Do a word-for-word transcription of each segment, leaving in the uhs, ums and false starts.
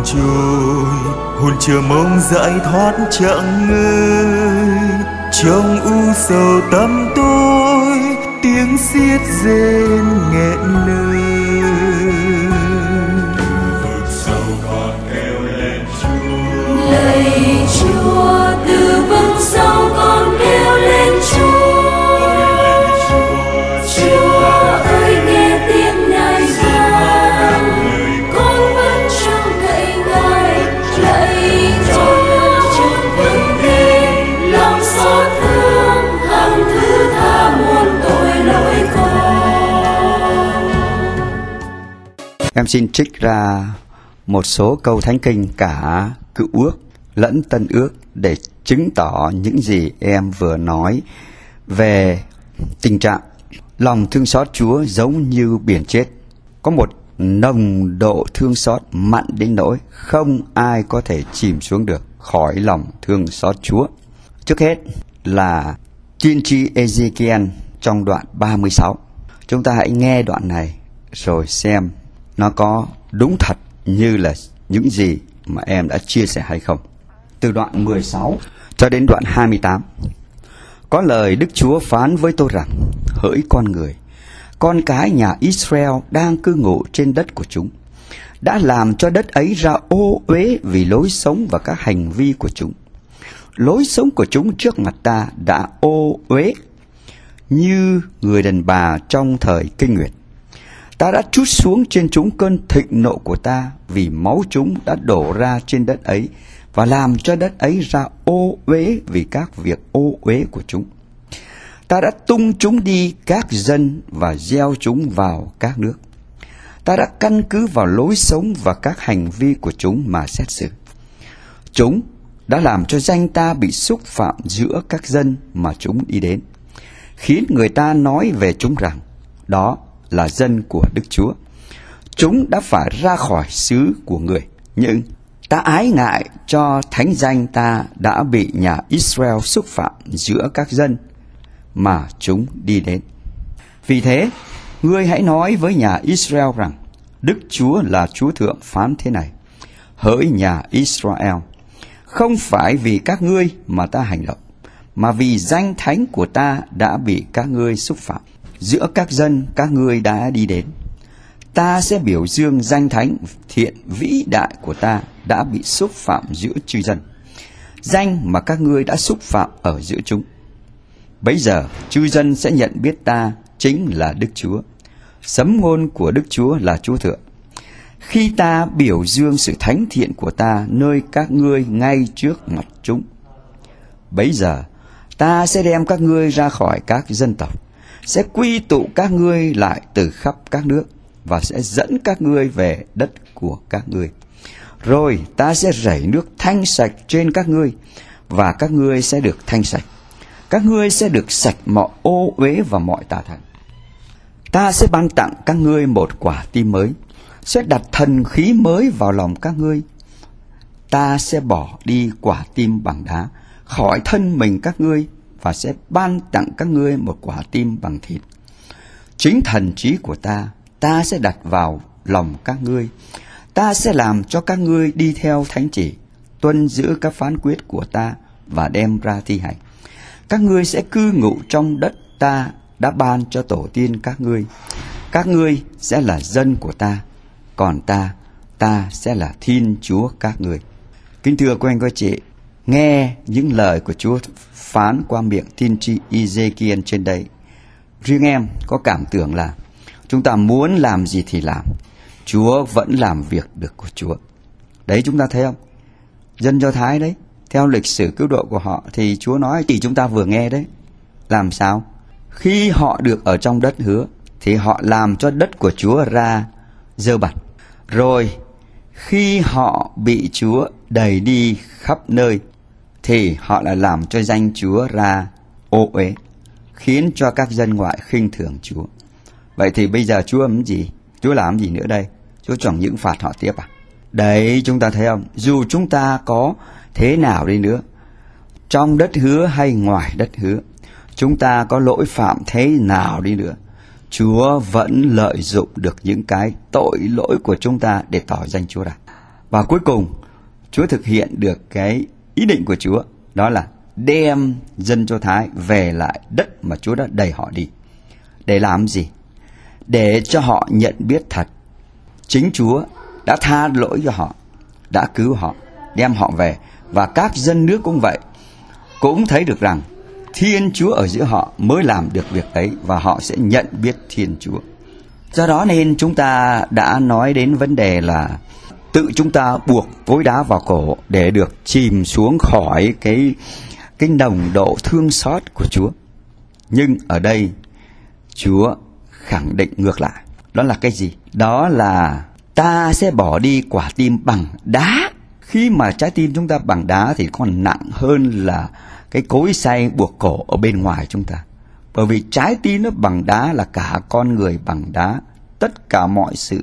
trôi, hồn chờ mong giải thoát chẳng ngơi. Trong u sầu tâm tôi, tiếng xiết rên nghẹn lời. Vực sâu còn kêu lên Chúa, lạy Chúa, từ vực sâu con kêu lên Chúa. Chúa ơi nghe tiếng Ngài vang, con vẫn trông cậy Ngài. Lạy Chúa chọn vững tin, lòng xót thương hằng thứ tha muôn tội lỗi con. Em xin trích ra một số câu thánh kinh cả Cựu Ước lẫn Tân Ước để chứng tỏ những gì em vừa nói về tình trạng lòng thương xót Chúa giống như biển chết. Có một nồng độ thương xót mặn đến nỗi không ai có thể chìm xuống được khỏi lòng thương xót Chúa. Trước hết là tiên tri Ezekiel trong đoạn ba mươi sáu. Chúng ta hãy nghe đoạn này rồi xem nó có đúng thật như là những gì mà em đã chia sẻ hay không. Từ đoạn mười sáu cho đến đoạn hai mươi tám. Có lời Đức Chúa phán với tôi rằng: hỡi con người, con cái nhà Israel đang cư ngụ trên đất của chúng, đã làm cho đất ấy ra ô uế vì lối sống và các hành vi của chúng. Lối sống của chúng trước mặt ta đã ô uế như người đàn bà trong thời kinh nguyệt. Ta đã trút xuống trên chúng cơn thịnh nộ của ta, vì máu chúng đã đổ ra trên đất ấy, và làm cho đất ấy ra ô uế vì các việc ô uế của chúng. Ta đã tung chúng đi các dân và gieo chúng vào các nước. Ta đã căn cứ vào lối sống và các hành vi của chúng mà xét xử. Chúng đã làm cho danh ta bị xúc phạm giữa các dân mà chúng đi đến, khiến người ta nói về chúng rằng đó là dân của Đức Chúa. Chúng đã phải ra khỏi xứ của người. Nhưng ta ái ngại cho thánh danh ta đã bị nhà Israel xúc phạm giữa các dân mà chúng đi đến. Vì thế, ngươi hãy nói với nhà Israel rằng: Đức Chúa là Chúa Thượng phán thế này: hỡi nhà Israel, không phải vì các ngươi mà ta hành động, mà vì danh thánh của ta đã bị các ngươi xúc phạm giữa các dân các ngươi đã đi đến. Ta sẽ biểu dương danh thánh thiện vĩ đại của ta đã bị xúc phạm giữa chư dân, danh mà các ngươi đã xúc phạm ở giữa chúng. Bấy giờ chư dân sẽ nhận biết ta chính là Đức Chúa, sấm ngôn của Đức Chúa là Chúa Thượng, khi ta biểu dương sự thánh thiện của ta nơi các ngươi ngay trước mặt chúng. Bấy giờ ta sẽ đem các ngươi ra khỏi các dân tộc, sẽ quy tụ các ngươi lại từ khắp các nước, và sẽ dẫn các ngươi về đất của các ngươi. Rồi ta sẽ rảy nước thanh sạch trên các ngươi, và các ngươi sẽ được thanh sạch. Các ngươi sẽ được sạch mọi ô uế và mọi tà thần. Ta sẽ ban tặng các ngươi một quả tim mới, sẽ đặt thần khí mới vào lòng các ngươi. Ta sẽ bỏ đi quả tim bằng đá khỏi thân mình các ngươi, và sẽ ban tặng các ngươi một quả tim bằng thịt. Chính thần trí của ta, ta sẽ đặt vào lòng các ngươi. Ta sẽ làm cho các ngươi đi theo thánh chỉ, tuân giữ các phán quyết của ta và đem ra thi hành. Các ngươi sẽ cư ngụ trong đất ta đã ban cho tổ tiên các ngươi. Các ngươi sẽ là dân của ta, còn ta, ta sẽ là Thiên Chúa các ngươi. Kính thưa quý anh quý chị, nghe những lời của Chúa phán qua miệng tiên tri Ezekiel trên đây, riêng em có cảm tưởng là chúng ta muốn làm gì thì làm, Chúa vẫn làm việc được của Chúa. Đấy, chúng ta thấy không? Dân Do Thái đấy, theo lịch sử cứu độ của họ thì Chúa nói thì chúng ta vừa nghe đấy. Làm sao? Khi họ được ở trong đất hứa thì họ làm cho đất của Chúa ra dơ bẩn. Rồi khi họ bị Chúa đẩy đi khắp nơi thì họ lại làm cho danh Chúa ra ô uế, khiến cho các dân ngoại khinh thường Chúa. Vậy thì bây giờ Chúa làm gì? Chúa làm gì nữa đây? Chúa chẳng những phạt họ tiếp à? Đấy, chúng ta thấy không? Dù chúng ta có thế nào đi nữa, trong đất hứa hay ngoài đất hứa, chúng ta có lỗi phạm thế nào đi nữa, Chúa vẫn lợi dụng được những cái tội lỗi của chúng ta để tỏ danh Chúa ra. Và cuối cùng, Chúa thực hiện được cái ý định của Chúa, đó là đem dân Do Thái về lại đất mà Chúa đã đẩy họ đi. Để làm gì? Để cho họ nhận biết thật, chính Chúa đã tha lỗi cho họ, đã cứu họ, đem họ về. Và các dân nước cũng vậy, cũng thấy được rằng Thiên Chúa ở giữa họ mới làm được việc ấy, và họ sẽ nhận biết Thiên Chúa. Do đó nên chúng ta đã nói đến vấn đề là tự chúng ta buộc cối đá vào cổ để được chìm xuống khỏi cái, cái nồng độ thương xót của Chúa. Nhưng ở đây Chúa khẳng định ngược lại. Đó là cái gì? Đó là ta sẽ bỏ đi quả tim bằng đá. Khi mà trái tim chúng ta bằng đá thì còn nặng hơn là cái cối xay buộc cổ ở bên ngoài chúng ta. Bởi vì trái tim nó bằng đá là cả con người bằng đá. Tất cả mọi sự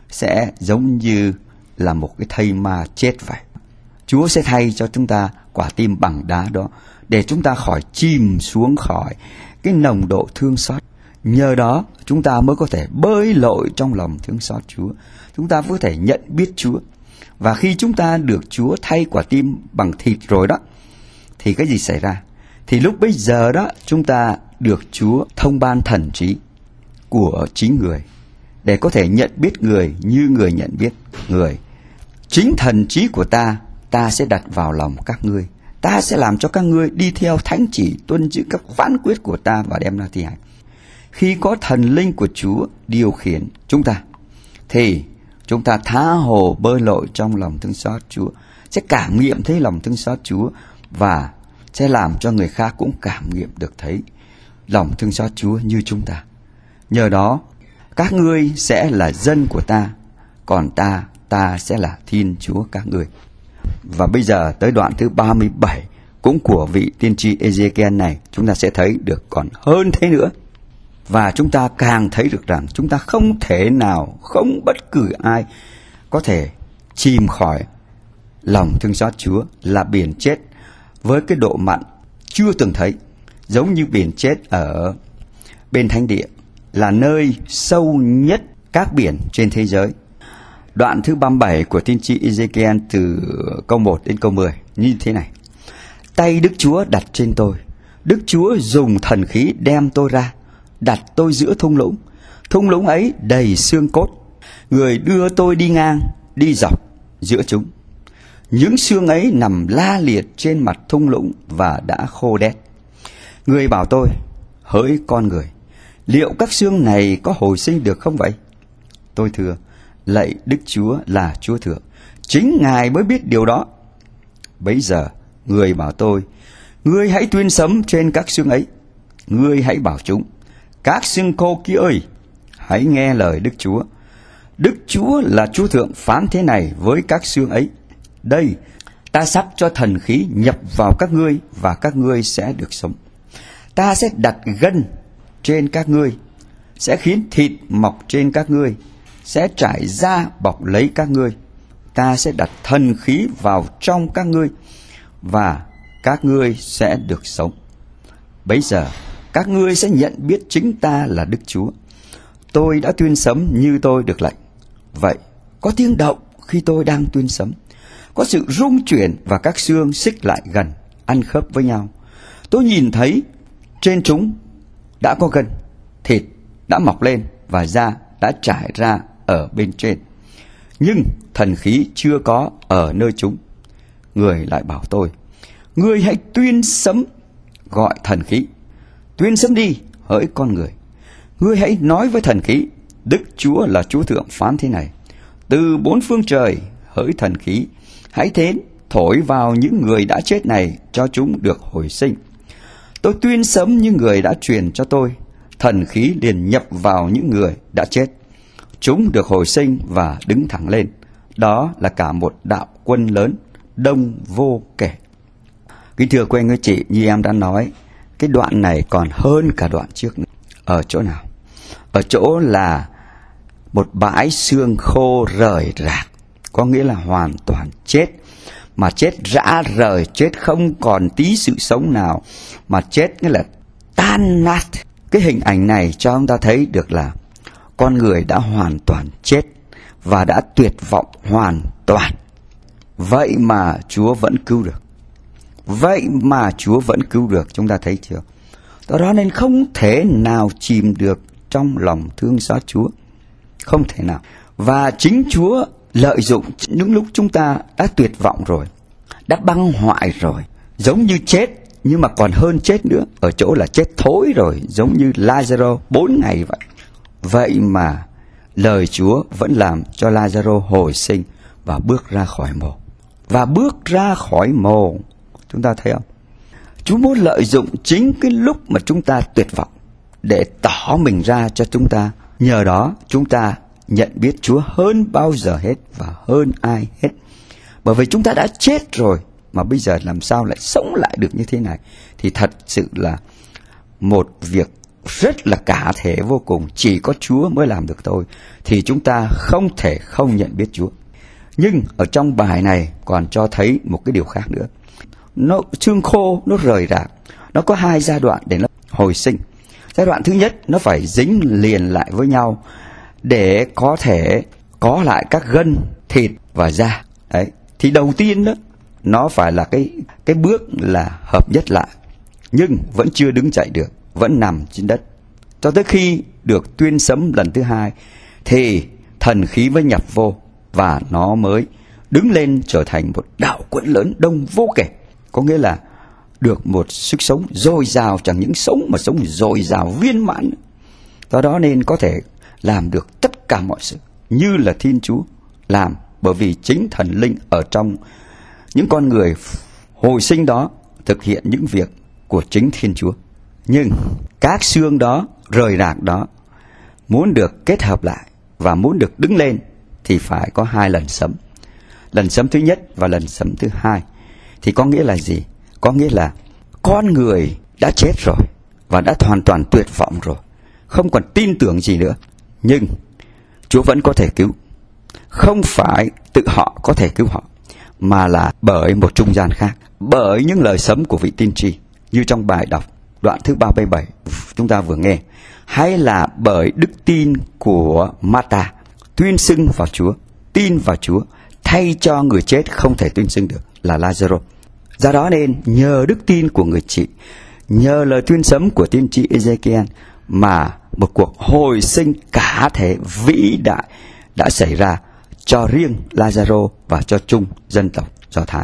sẽ giống như là một cái thây ma chết vậy. Chúa sẽ thay cho chúng ta quả tim bằng đá đó, để chúng ta khỏi chìm xuống khỏi cái nồng độ thương xót. Nhờ đó chúng ta mới có thể bơi lội trong lòng thương xót Chúa. Chúng ta có thể nhận biết Chúa. Và khi chúng ta được Chúa thay quả tim bằng thịt rồi đó, thì cái gì xảy ra? Thì lúc bấy giờ đó chúng ta được Chúa thông ban thần trí của chính người, để có thể nhận biết người như người nhận biết người. Chính thần trí của ta, ta sẽ đặt vào lòng các ngươi. Ta sẽ làm cho các ngươi đi theo thánh chỉ, tuân giữ các phán quyết của ta và đem ra thi hành. Khi có thần linh của Chúa điều khiển chúng ta, thì chúng ta tha hồ bơi lội trong lòng thương xót Chúa, sẽ cảm nghiệm thấy lòng thương xót Chúa, và sẽ làm cho người khác cũng cảm nghiệm được thấy lòng thương xót Chúa như chúng ta. Nhờ đó, các ngươi sẽ là dân của ta, còn ta, ta sẽ là Thiên Chúa các ngươi. Và bây giờ tới đoạn thứ ba mươi bảy cũng của vị tiên tri Ezekiel này, chúng ta sẽ thấy được còn hơn thế nữa. Và chúng ta càng thấy được rằng chúng ta không thể nào, không bất cứ ai có thể chìm khỏi lòng thương xót Chúa, là biển chết với cái độ mặn chưa từng thấy, giống như biển chết ở bên thánh địa, là nơi sâu nhất các biển trên thế giới. Đoạn thứ ba mươi bảy của tiên tri Ezekiel từ câu một đến câu mười như thế này: Tay Đức Chúa đặt trên tôi, Đức Chúa dùng thần khí đem tôi ra, đặt tôi giữa thung lũng. Thung lũng ấy đầy xương cốt. Người đưa tôi đi ngang, đi dọc giữa chúng. Những xương ấy nằm la liệt trên mặt thung lũng và đã khô đét. Người bảo tôi: Hỡi con người, liệu các xương này có hồi sinh được không vậy? Tôi thưa: Lạy Đức Chúa là Chúa Thượng, chính Ngài mới biết điều đó. Bấy giờ người bảo tôi: Ngươi hãy tuyên sấm trên các xương ấy. Ngươi hãy bảo chúng: Các xương khô kia ơi, hãy nghe lời Đức Chúa. Đức Chúa là Chúa Thượng phán thế này với các xương ấy: Đây, ta sắp cho thần khí nhập vào các ngươi, và các ngươi sẽ được sống. Ta sẽ đặt gân trên các ngươi, sẽ khiến thịt mọc trên các ngươi, sẽ trải da bọc lấy các ngươi. Ta sẽ đặt thần khí vào trong các ngươi, và các ngươi sẽ được sống. Bấy giờ các ngươi sẽ nhận biết chính ta là Đức Chúa. Tôi đã tuyên sấm như tôi được lệnh. Vậy có tiếng động khi tôi đang tuyên sấm, có sự rung chuyển và các xương xích lại gần, ăn khớp với nhau. Tôi nhìn thấy trên chúng đã có gân, thịt đã mọc lên và da đã trải ra ở bên trên. Nhưng thần khí chưa có ở nơi chúng. Người lại bảo tôi: Ngươi hãy tuyên sấm, gọi thần khí. Tuyên sấm đi, hỡi con người. Ngươi hãy nói với thần khí: Đức Chúa là Chúa Thượng phán thế này: Từ bốn phương trời, hỡi thần khí, hãy đến thổi vào những người đã chết này, cho chúng được hồi sinh. Tôi tuyên sấm như người đã truyền cho tôi, thần khí liền nhập vào những người đã chết. Chúng được hồi sinh và đứng thẳng lên. Đó là cả một đạo quân lớn, đông vô kể. Kính thưa quý anh các chị, như em đã nói, cái đoạn này còn hơn cả đoạn trước. Ở chỗ nào? Ở chỗ là một bãi xương khô rời rạc, có nghĩa là hoàn toàn chết, mà chết rã rời, chết không còn tí sự sống nào, mà chết nghĩa là tan nát. Cái hình ảnh này cho chúng ta thấy được là con người đã hoàn toàn chết và đã tuyệt vọng hoàn toàn. Vậy mà Chúa vẫn cứu được. Vậy mà Chúa vẫn cứu được, chúng ta thấy chưa? Đó nên không thể nào chìm được trong lòng thương xót Chúa. Không thể nào. Và chính Chúa lợi dụng những lúc chúng ta đã tuyệt vọng rồi, đã băng hoại rồi, giống như chết, nhưng mà còn hơn chết nữa, ở chỗ là chết thối rồi, giống như Lazaro bốn ngày vậy. Vậy mà lời Chúa vẫn làm cho Lazaro hồi sinh và bước ra khỏi mồ. Và bước ra khỏi mồ, chúng ta thấy không? Chúa muốn lợi dụng chính cái lúc mà chúng ta tuyệt vọng để tỏ mình ra cho chúng ta. Nhờ đó chúng ta nhận biết Chúa hơn bao giờ hết và hơn ai hết. Bởi vì chúng ta đã chết rồi, mà bây giờ làm sao lại sống lại được như thế này? Thì thật sự là một việc rất là cả thể vô cùng. Chỉ có Chúa mới làm được thôi. Thì chúng ta không thể không nhận biết Chúa. Nhưng ở trong bài này còn cho thấy một cái điều khác nữa. Nó xương khô, nó rời rạc. Nó có hai giai đoạn để nó hồi sinh. Giai đoạn thứ nhất, nó phải dính liền lại với nhau để có thể có lại các gân, thịt và da. Đấy. Thì đầu tiên đó, nó phải là cái, cái bước là hợp nhất lại. Nhưng vẫn chưa đứng dậy được, vẫn nằm trên đất. Cho tới khi được tuyên sấm lần thứ hai, thì thần khí mới nhập vô và nó mới đứng lên trở thành một đạo quẫn lớn đông vô kể. Có nghĩa là được một sức sống dồi dào, chẳng những sống mà sống dồi dào viên mãn. Do đó nên có thể làm được tất cả mọi sự như là Thiên Chúa làm, bởi vì chính thần linh ở trong những con người hồi sinh đó thực hiện những việc của chính Thiên Chúa. Nhưng các xương đó, rời rạc đó, muốn được kết hợp lại và muốn được đứng lên thì phải có hai lần sấm. Lần sấm thứ nhất và lần sấm thứ hai. Thì có nghĩa là gì? Có nghĩa là con người đã chết rồi và đã hoàn toàn tuyệt vọng rồi, không còn tin tưởng gì nữa. Nhưng Chúa vẫn có thể cứu. Không phải tự họ có thể cứu họ, mà là bởi một trung gian khác, bởi những lời sấm của vị tiên tri, như trong bài đọc đoạn thứ ba mươi bảy chúng ta vừa nghe, hay là bởi đức tin của Martha tuyên xưng vào Chúa, tin vào Chúa, thay cho người chết không thể tuyên xưng được là Lazaro. Do đó nên nhờ đức tin của người chị, nhờ lời tuyên sấm của tiên tri Ezekiel mà một cuộc hồi sinh cả thể vĩ đại đã xảy ra cho riêng Lazaro và cho chung dân tộc Do Thái.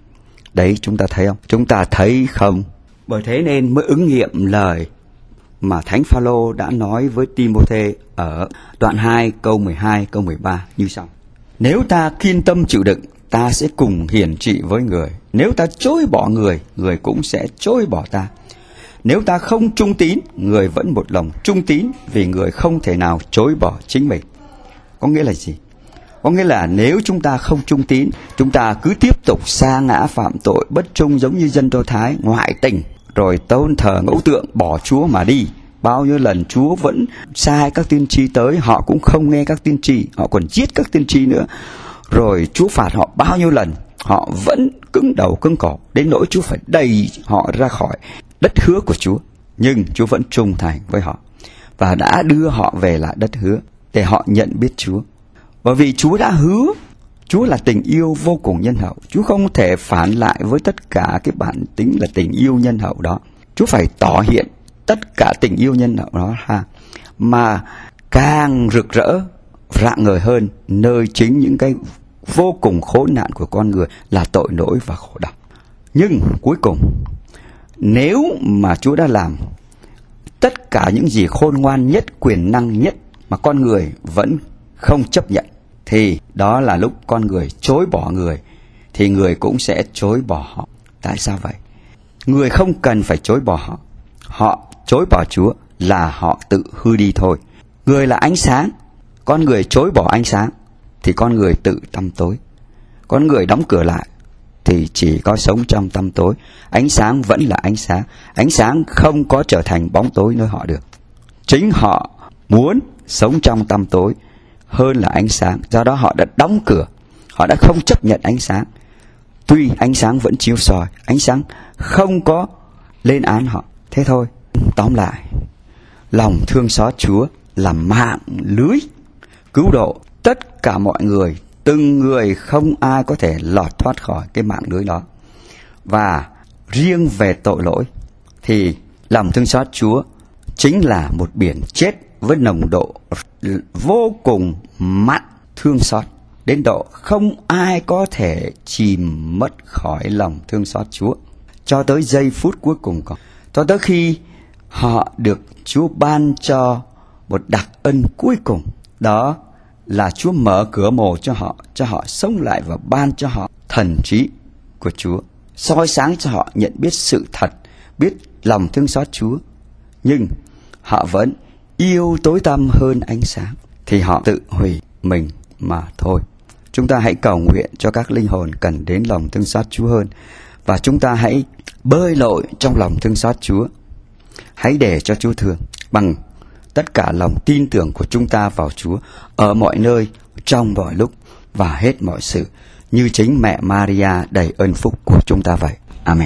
Đấy, chúng ta thấy không? Chúng ta thấy không? Bởi thế nên mới ứng nghiệm lời mà Thánh Phaolô đã nói với Timôthê ở đoạn hai câu mười hai câu mười ba như sau: nếu ta kiên tâm chịu đựng, ta sẽ cùng hiển trị với người. Nếu ta chối bỏ người, người cũng sẽ chối bỏ ta. Nếu ta không trung tín, người vẫn một lòng trung tín, vì người không thể nào chối bỏ chính mình. Có nghĩa là gì? Có nghĩa là nếu chúng ta không trung tín, chúng ta cứ tiếp tục sa ngã phạm tội bất trung giống như dân Do Thái, ngoại tình, rồi tôn thờ ngẫu tượng, bỏ Chúa mà đi. Bao nhiêu lần Chúa vẫn sai các tiên tri tới, họ cũng không nghe các tiên tri, họ còn giết các tiên tri nữa. Rồi Chúa phạt họ bao nhiêu lần, họ vẫn cứng đầu cứng cổ, đến nỗi Chúa phải đẩy họ ra khỏi đất hứa của Chúa. Nhưng Chúa vẫn trung thành với họ và đã đưa họ về lại đất hứa để họ nhận biết Chúa. Bởi vì Chúa đã hứa, Chúa là tình yêu vô cùng nhân hậu. Chúa không thể phản lại với tất cả cái bản tính là tình yêu nhân hậu đó. Chúa phải tỏ hiện tất cả tình yêu nhân hậu đó ha, mà càng rực rỡ, rạng ngời hơn nơi chính những cái vô cùng khốn nạn của con người là tội lỗi và khổ đau. Nhưng cuối cùng, nếu mà Chúa đã làm tất cả những gì khôn ngoan nhất, quyền năng nhất mà con người vẫn không chấp nhận, thì đó là lúc con người chối bỏ người, thì người cũng sẽ chối bỏ họ. Tại sao vậy? Người không cần phải chối bỏ họ. Họ chối bỏ Chúa là họ tự hư đi thôi. Người là ánh sáng, con người chối bỏ ánh sáng thì con người tự tăm tối. Con người đóng cửa lại thì chỉ có sống trong tăm tối. Ánh sáng vẫn là ánh sáng. Ánh sáng không có trở thành bóng tối nơi họ được. Chính họ muốn sống trong tăm tối hơn là ánh sáng. Do đó họ đã đóng cửa, họ đã không chấp nhận ánh sáng. Tuy ánh sáng vẫn chiếu soi, ánh sáng không có lên án họ. Thế thôi. Tóm lại, lòng thương xót Chúa là mạng lưới cứu độ tất cả mọi người Từng người không ai có thể lọt thoát khỏi cái mạng lưới đó. Và riêng về tội lỗi thì lòng thương xót Chúa chính là một biển chết với nồng độ vô cùng mặn thương xót, đến độ không ai có thể chìm mất khỏi lòng thương xót Chúa cho tới giây phút cuối cùng, còn cho tới khi họ được Chúa ban cho một đặc ân cuối cùng, đó là Chúa mở cửa mồ cho họ, cho họ sống lại và ban cho họ thần trí của Chúa, soi sáng cho họ nhận biết sự thật, biết lòng thương xót Chúa. Nhưng họ vẫn yêu tối tăm hơn ánh sáng, thì họ tự hủy mình mà thôi. Chúng ta hãy cầu nguyện cho các linh hồn cần đến lòng thương xót Chúa hơn, và chúng ta hãy bơi lội trong lòng thương xót Chúa. Hãy để cho Chúa thương bằng tất cả lòng tin tưởng của chúng ta vào Chúa ở mọi nơi, trong mọi lúc và hết mọi sự, như chính mẹ Maria đầy ơn phúc của chúng ta vậy. Amen.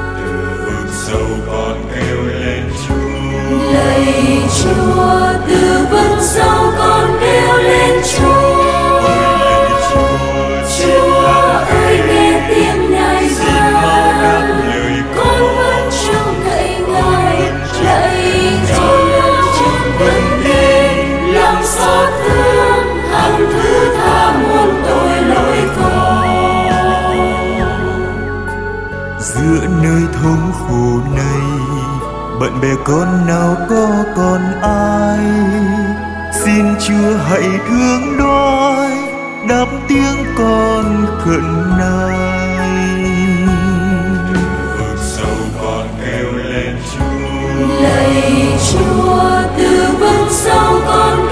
Lạy Chúa, từ vực sâu con kêu lên Chúa. Chúa ơi, nghe tiếng Ngài gian, con vẫn trông cậy Ngài. Lạy Chúa, trong vững tin lòng xót thương, hằng thứ tha muôn tội lỗi con. Giữa nơi thống khổ này, bận bè con nào có còn ai, xin Chúa hãy thương đói, đáp tiếng con khẩn nài. Từ vực sâu con kêu lên Chúa. Lạy Chúa, từ vực sâu con